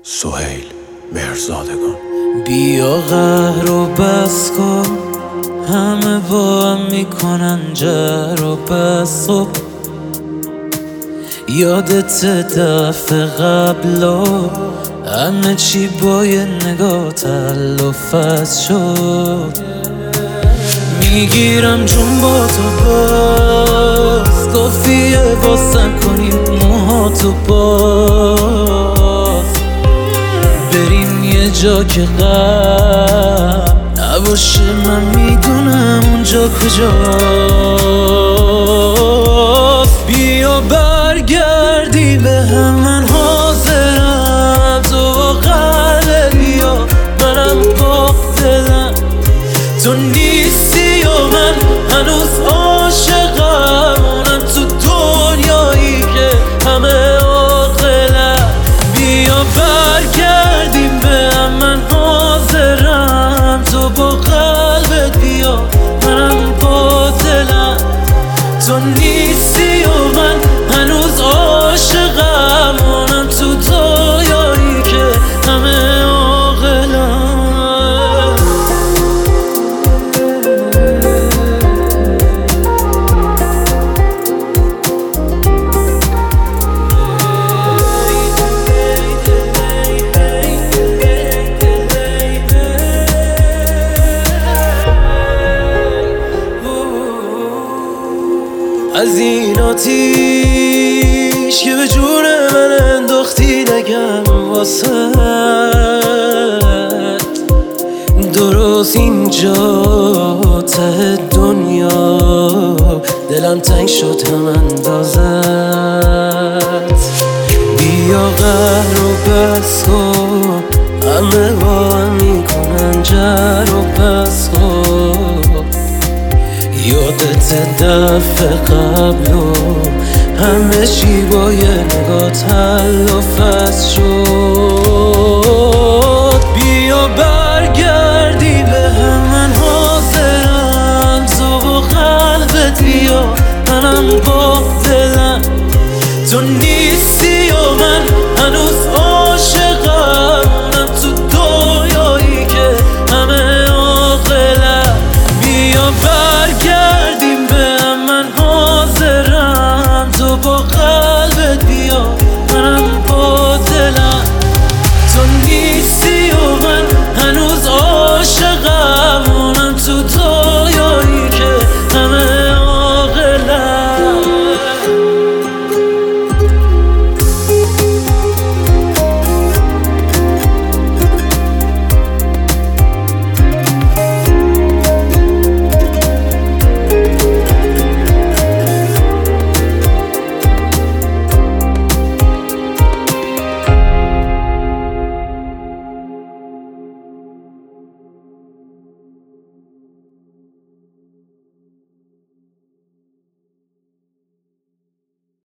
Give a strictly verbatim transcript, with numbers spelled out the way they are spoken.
سهیل مهرزادگان. بیا قهر و بس کن، همه با هم میکنن جر و بس. خب یادت دفعه قبلا همه چی با یه نگاه تلافظ شد. میگیرم جون با تو باز، کافیه واسم کنیم موهاتو باز. بریم یه جا که غم نباشه، من میدونم اونجا کجاست. بیا برگردی به هم، من حاضرم. تو قلب بیا، منم با دلم. تو نیستی و من هنوز عاشقم، اونم تو دنیایی که همه عاقلم. بیا برگردیم به هم، من حاضرم. تو با قلبت بیا، منم با دلم. تو نیستی و من هنوز عاشقم، اونم تو دنیایی که همه عاقلم. از این آتیش که به جون من انداختی نگم واسه درست اینجا ته دنیا دلم تنگ شد هم اندازت. بیا قهر و بس کن، همه با هم میکنن جر و بس کن. یادت دفعه قبل و همه چی با یه نگاه تلافظ شد. بیا برگردی به هم، من حاضرم. تو با قلبت بیا، منم با دلم. تو نیستی و من